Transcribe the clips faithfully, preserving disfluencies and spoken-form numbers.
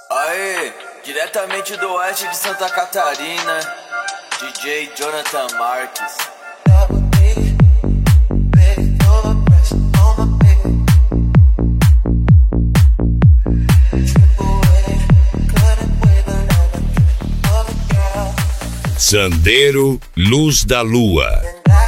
Aê, diretamente do oeste de Santa Catarina, D J Jonathan Marques. Sandeiro, Luz da Lua.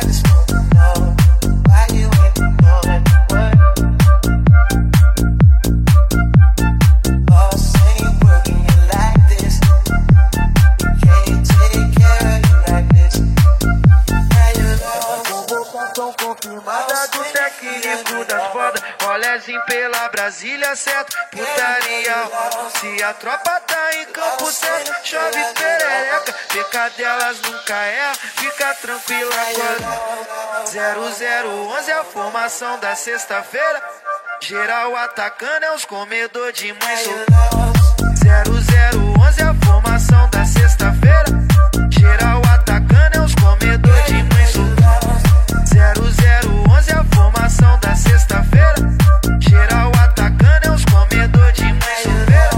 Confirmada do técnico das fodas, rolezinho pela Brasília, certo? Putaria. Se a tropa tá em campo certo, chove perereca. Pecadelas nunca erra, fica tranquila, cola. zero zero onze a formação da sexta-feira. Geral atacando é os comedor de mãe solteira. zero zero onze a formação da sexta-feira. Geral atacando é os comedor de mãe solteira. zero zero onze a formação da sexta-feira. Geral atacando é os comedor de mãe solteira.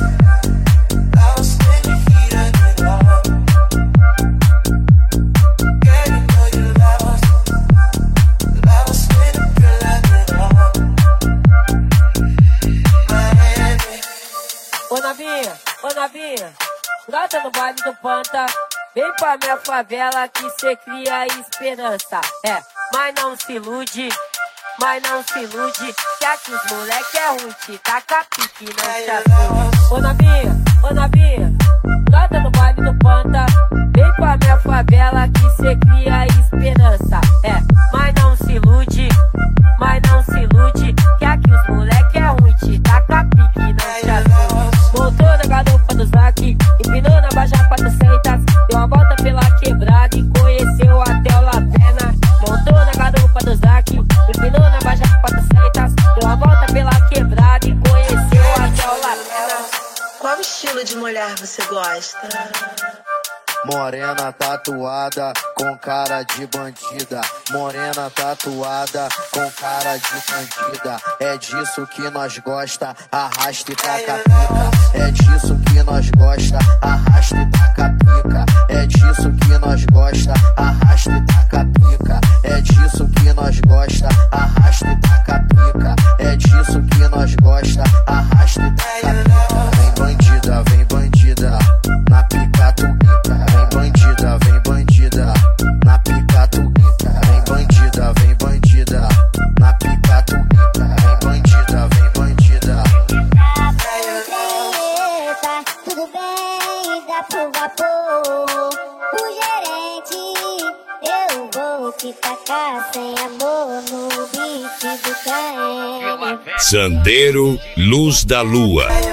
Ô novinha, ô novinha, brota no baile do Panta. Vem pra minha favela que cê cria esperança. É, mas não se ilude, mas não se ilude, que aqui os moleque é ruim, te taca pique, não te assuste. Ô novinha, ô novinha, brota no baile do Panta. Vem pra minha favela que cê cria esperança. É, mas não se ilude, mas não se ilude, que aqui os moleque é ruim, te taca pique, não te assuste. Voltou na garupa do Zac, empinou na Baja quatrocentas, deu uma volta pela quebrada e conheceu até o Lapena. Montou na garupa do Zac, empinou na Baja quatrocentas, deu uma volta pela quebrada e conheceu até o Lapena. Qual estilo de mulher você gosta? Morena tatuada com cara de bandida. Morena tatuada com cara de bandida. É disso que nós gosta, arrasta e taca pica. É disso que nós gosta, arrasta e taca pica. É disso que nós gosta, arrasta e taca pica. É disso que nós gosta, arrasta e taca pica. É disso que nós gosta, arrasta e taca pica. Vem bandida, vem bandida, na pica tu pica. Vem bandida, vem bandida, na pica tu pica. Vem bandida, vem bandida, na pica tu pica. Vem bandida, vem bandida. Eita, tudo bem, dá pro vapor. O gerente, eu vou te tacar sem amor no beat do K M. Sandeiro, Luz da Lua.